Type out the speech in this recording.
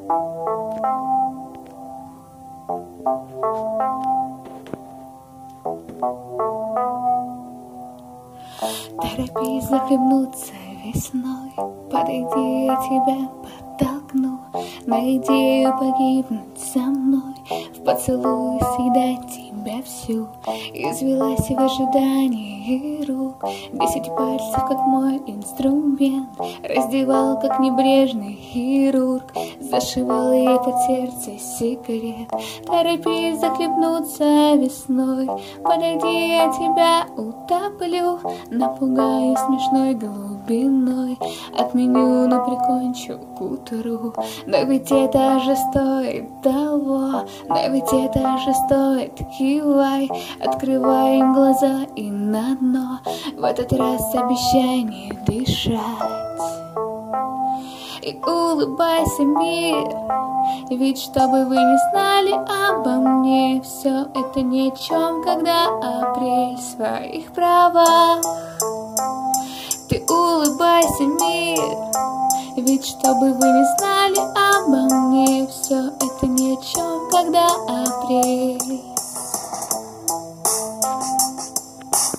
Торопись захлебнуться весной, подойди, я тебя подтолкну на идею погибнуть со мной, в поцелуй съедать тебя всю. Извелась в ожидании рук, 10 пальцев, как мой инструмент, раздевал, как небрежный хирург, зашивал ей под сердце секрет. Торопись захлебнуться весной, подойди, я тебя утоплю, напугаю смешной глубиной, отменю, но прикончу к утру. Но ведь это же стоит того, но ведь это же стоит, кивай, открываем глаза и на дно, в этот раз обещай не дышать. И улыбайся, мир, ведь чтобы вы не знали обо мне, все это ни о чем, когда апрель в своих правах. Ты улыбайся, мир, ведь чтобы вы не знали обо мне, все это ни о чем, когда апрель